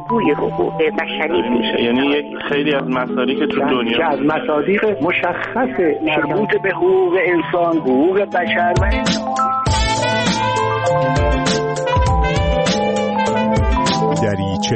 الگوی حقوق بشری میشه. یعنی یک خیلی از مصادیق تو دنیا که از مصادیق مشخص مربوط به حقوق انسان، حقوق بشر و دریچه.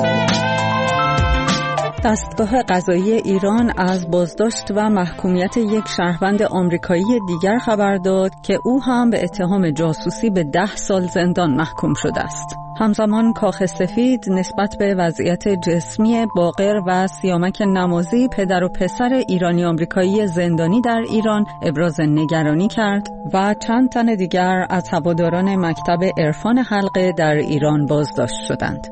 دستگاه قضایی ایران از بازداشت و محکومیت یک شهروند آمریکایی دیگر خبر داد که او هم به اتهام جاسوسی به 10 سال زندان محکوم شده است. همزمان کاخ سفید نسبت به وضعیت جسمی باقر و سیامک نمازی پدر و پسر ایرانی آمریکایی زندانی در ایران ابراز نگرانی کرد و چند تن دیگر از هواداران مکتب عرفان حلقه در ایران بازداشت شدند.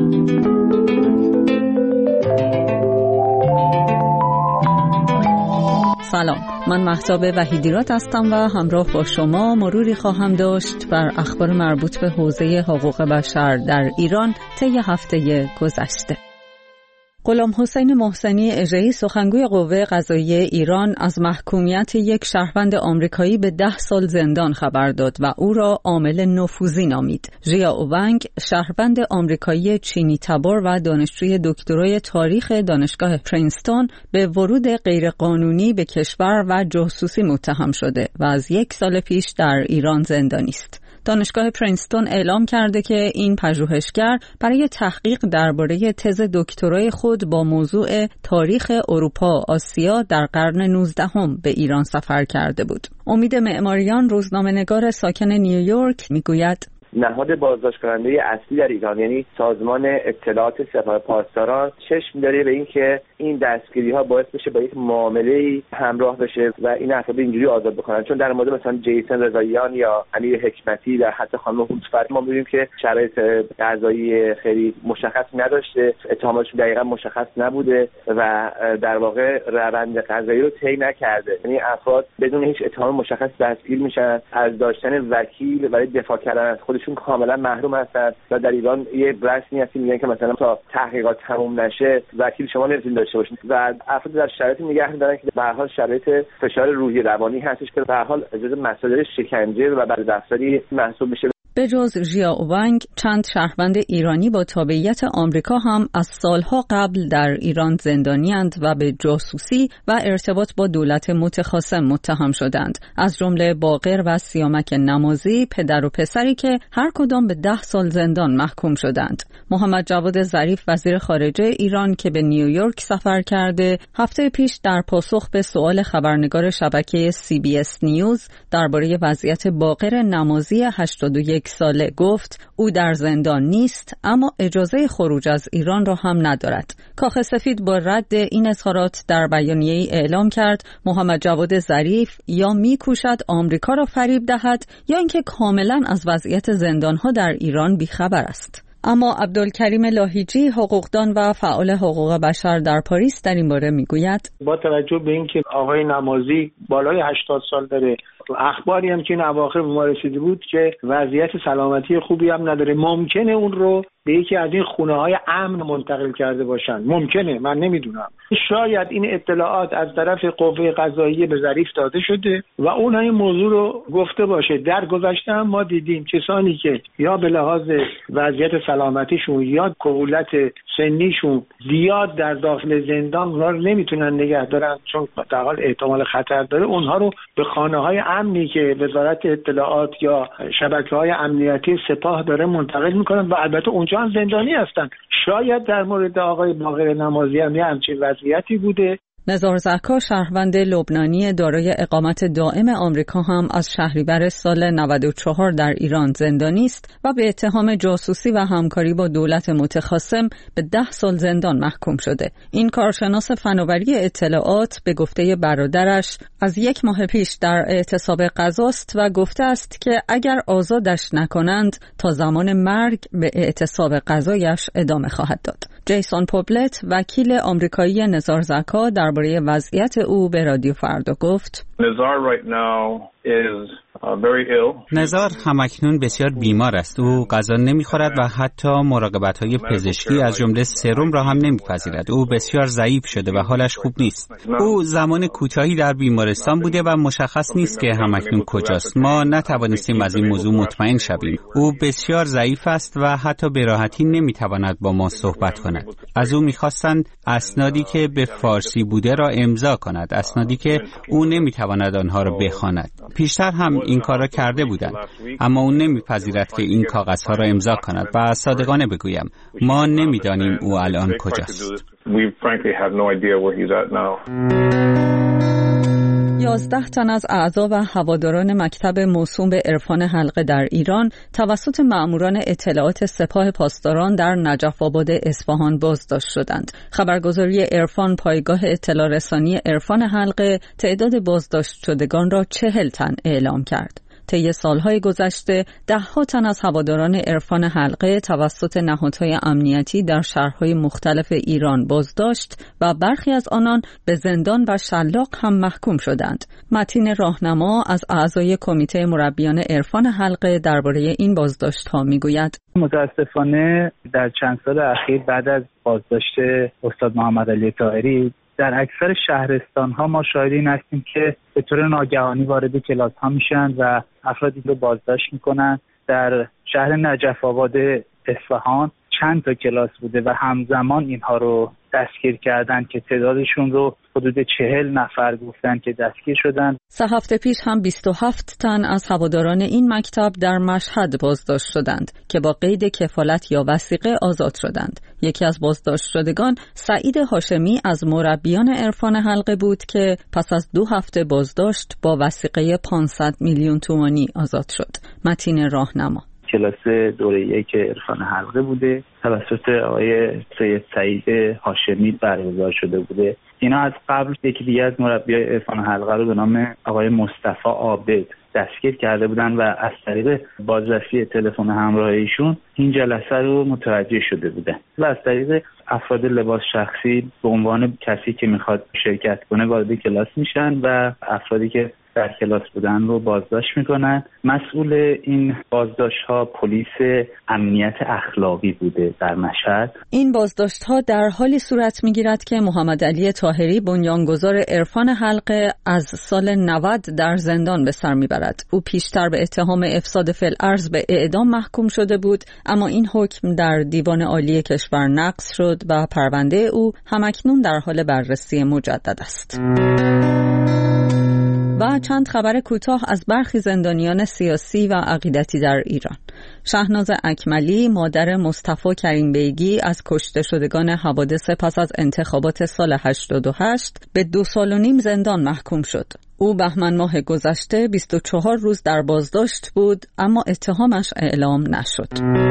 سلام، من مهتاب وحیدیراد هستم و همراه با شما مروری خواهم داشت بر اخبار مربوط به حوزه حقوق بشر در ایران طی هفته گذشته. غلام حسین محسنی اژه‌ای سخنگوی قوه قضاییه ایران از محکومیت یک شهروند آمریکایی به 10 سال زندان خبر داد و او را عامل نفوذی نامید. ژیا اوونگ، شهروند آمریکایی چینی تبار و دانشجوی دکترای تاریخ دانشگاه پرینستون، به ورود غیرقانونی به کشور و جاسوسی متهم شده و از 1 سال پیش در ایران زندانی است. دانشگاه پرینستون اعلام کرده که این پژوهشگر برای تحقیق درباره تز دکترای خود با موضوع تاریخ اروپا آسیا در قرن 19 به ایران سفر کرده بود. امید معماریان، روزنامه‌نگار ساکن نیویورک، میگوید نهاد بازداشت کننده اصلی در ایران یعنی سازمان اطلاعات سپاه پاسداران چشم داره به این که این دستگیری ها باعث بشه با یک معامله همراه بشه و این افراد اینجوری آزاد بکنن. چون در مورد مثلا جیسن رضاییان یا امیر حکمتی و حتی خانم هوتفر ما می‌بینیم که شرایط قضایی خیلی مشخص نداشته، اتهاماتشون دقیقاً مشخص نبوده و در واقع روند قضایی رو طی نکرده. یعنی افراد بدون هیچ اتهام مشخص دستگیر میشن، از داشتن وکیل برای دفاع کردن از خودشون کاملا محروم هستن و در ایران یه رسمی هست میگن که مثلا تا تحقیقات تموم نشه وکیل شما نمیتونید داشته باشید و افراد در شرایط نگه می‌دارن که به هر حال شرایط فشار روحی روانی هستش که به هر حال اجازه مصادر شکنجه و بعد دفتری محسوب میشه. به جز ژیا اوونگ، چند شهروند ایرانی با تابعیت آمریکا هم از سالها قبل در ایران زندانی‌اند و به جاسوسی و ارتباط با دولت متخاصم متهم شدند، از جمله باقر و سیامک نمازی، پدر و پسری که هر کدام به 10 سال زندان محکوم شدند. محمد جواد ظریف، وزیر خارجه ایران که به نیویورک سفر کرده، هفته پیش در پاسخ به سؤال خبرنگار شبکه CBS نیوز درباره وضعیت باقر نمازی 81 ساله گفت او در زندان نیست اما اجازه خروج از ایران را هم ندارد. کاخ سفید با رد این اظهارات در بیانیه‌ای اعلام کرد محمد جواد ظریف یا می‌کوشد آمریکا را فریب دهد یا اینکه کاملا از وضعیت زندان‌ها در ایران بیخبر است. اما عبدالکریم لاهیجی، حقوقدان و فعال حقوق بشر در پاریس، در این باره میگوید با توجه به اینکه آقای نمازی بالای 80 سال داره، اخباری هم که این اواخر به ما رسیده بود که وضعیت سلامتی خوبی هم نداره، ممکنه اون رو به یکی از این خونه‌های امن منتقل کرده باشن. ممکنه، من نمیدونم. شاید این اطلاعات از طرف قوه قضاییه به ظریف داده شده و اون این موضوع رو گفته باشه. در گذشته هم ما دیدیم کسانی که یا به لحاظ وضعیت سلامتیشون یا کهولت سنیشون زیاد در داخل زندان اونها رو نمیتونن نگه دارن چون در حال احتمال خطر داره، اونها رو به خانه‌های امنی که وزارت اطلاعات یا شبکه‌های امنیتی سپاه داره منتقل میکنن و البته اونجا هم زندانی هستن. شاید در مورد آقای باقر نمازی هم یه همچین وضعیتی بوده. نزار زکا، شهروند لبنانی دارای اقامت دائم آمریکا، هم از شهریور سال 94 در ایران زندانی است و به اتهام جاسوسی و همکاری با دولت متخاصم به 10 سال زندان محکوم شده. این کارشناس فناوری اطلاعات به گفته برادرش از 1 ماه پیش در اعتصاب قضاست و گفته است که اگر آزادش نکنند تا زمان مرگ به اعتصاب قضایش ادامه خواهد داد. جیسون پوبلت، وکیل آمریکایی نزار زکا، درباره وضعیت او به رادیو فردا گفت Nazar right now is very ill. نزار همکنون بسیار بیمار است. او غذا نمیخورد و حتی مراقبت‌های پزشکی از جمله سرم را هم نمیپذیرد. او بسیار ضعیف شده و حالش خوب نیست. او زمان کوتاهی در بیمارستان بوده و مشخص نیست که همکنون کجاست. ما نتوانستیم از این موضوع مطمئن شویم. او بسیار ضعیف است و حتی به راحتی نمیتواند با ما صحبت کند. از او میخواستند اسنادی که به فارسی بوده را امضا کند، اسنادی که او نمیتواند آنها را بخواند. پیشتر هم این کار را کرده بودند، اما او نمیپذیرد که این کاغذها را امضا کند و صادقانه بگویم ما نمیدانیم او الان کجاست. 11 تن از اعضا و هواداران مکتب موسوم به عرفان حلقه در ایران توسط مأموران اطلاعات سپاه پاسداران در نجف آباد اصفهان بازداشت شدند. خبرگزاری عرفان پایگاه اطلاع رسانی عرفان حلقه تعداد بازداشت شدگان را 40 تن اعلام کرد. طی سالهای گذشته 10 تن از هواداران عرفان حلقه توسط نهادهای امنیتی در شهرهای مختلف ایران بازداشت و برخی از آنان به زندان و شلاق هم محکوم شدند. متین راهنما از اعضای کمیته مربیان عرفان حلقه درباره این بازداشت‌ها میگوید: متاسفانه در چند سال اخیر بعد از بازداشت استاد محمد علی طاهری در اکثر شهرستان‌ها ما شاهدین هستیم که به طور ناگهانی وارد کلاس‌ها میشن و افرادی رو بازداشت میکنن. در شهر نجف آباد اصفهان چند تا کلاس بوده و همزمان اینها رو دستگیر کردن که تعدادشون رو حدود 40 نفر گفتن که دستگیر شدن. 3 هفته پیش هم 27 تن از هواداران این مکتب در مشهد بازداشت شدند که با قید کفالت یا وثیقه آزاد شدند. یکی از بازداشت شدگان سعید هاشمی از مربیان عرفان حلقه بود که پس از 2 هفته بازداشت با وثیقه 500 میلیون تومانی آزاد شد. متین راهنما: کلاس دوره 1 عرفان حلقه بوده، توسط آقای سید سعید هاشمی برگزار شده بوده. اینا از قبل یکی دیگه از مربیای عرفان حلقه رو به نام آقای مصطفی عابد دستگیر کرده بودن و از طریق بازرسی تلفن همراهیشون این جلسه رو متوجه شده بودن و از طریق افراد لباس شخصی به عنوان کسی که میخواد شرکت کنه وارد کلاس میشن و افرادی که در کلاس بودن رو بازداشت میکنن. مسئول این بازداشت ها پلیس امنیت اخلاقی بوده در مشهد. این بازداشت ها در حالی صورت میگیرد که محمد علی طاهری بنیانگذار عرفان حلقه از سال 90 در زندان به سر میبرد. او پیشتر به اتهام افساد فی الارض به اعدام محکوم شده بود، اما این حکم در دیوان عالی کشور نقض شد و پرونده او همکنون در حال بررسی مجدد است. و چند خبر کوتاه از برخی زندانیان سیاسی و عقیدتی در ایران. شهناز اکملی مادر مصطفی کریم بیگی از کشته شدگان حوادث پس از انتخابات سال 88 به 2.5 سال زندان محکوم شد. او بهمن ماه گذشته 24 روز در بازداشت بود، اما اتهامش اعلام نشد.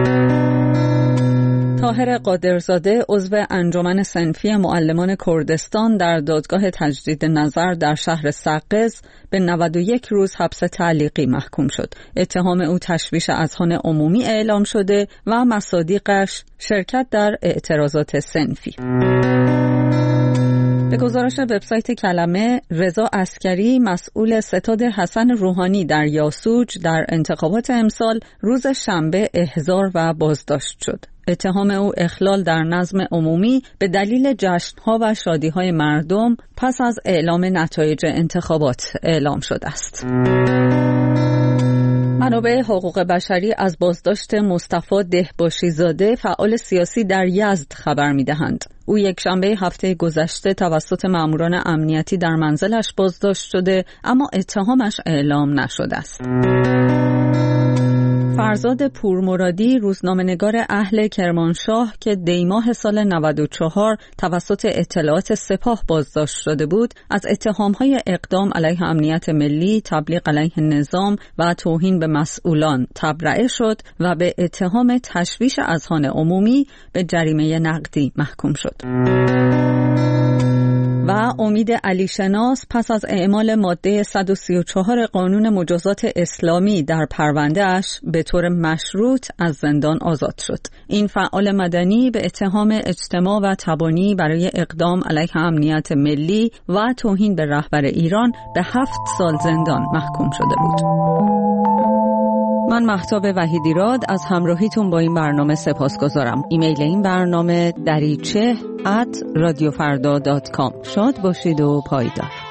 طاهر قادرزاده عضو انجمن صنفی معلمان کردستان در دادگاه تجدید نظر در شهر سقز به 91 روز حبس تعلیقی محکوم شد. اتهام او تشویش اذهان عمومی اعلام شده و مصادیقش شرکت در اعتراضات صنفی. به گزارش وبسایت کلمه، رضا عسکری مسئول ستاد حسن روحانی در یاسوج در انتخابات امسال روز شنبه احضار و بازداشت شد. اتهام او اخلال در نظم عمومی به دلیل جشن‌ها و شادی‌های مردم پس از اعلام نتایج انتخابات اعلام شده است. منابع حقوق بشری از بازداشت مصطفی دهباشی زاده فعال سیاسی در یزد خبر می‌دهند. او یکشنبه هفته گذشته توسط ماموران امنیتی در منزلش بازداشت شده، اما اتهامش اعلام نشده است. فرزاد پورمرادی روزنامه‌نگار اهل کرمانشاه که دیماه سال 94 توسط اطلاعات سپاه بازداشت شده بود، از اتهام‌های اقدام علیه امنیت ملی، تبلیغ علیه نظام و توهین به مسئولان تبرئه شد و به اتهام تشویش اذهان عمومی به جریمه نقدی محکوم شد. و امید علی شناس پس از اعمال ماده 134 قانون مجازات اسلامی در پرونده‌اش به طور مشروط از زندان آزاد شد. این فعال مدنی به اتهام اجتماع و تبانی برای اقدام علیه امنیت ملی و توهین به رهبر ایران به 7 سال زندان محکوم شده بود. من مهتاب وحیدیراد از همراهیتون با این برنامه سپاسگزارم. ایمیل این برنامه دریچه @radiofarda.com. شاد باشید و پایدار.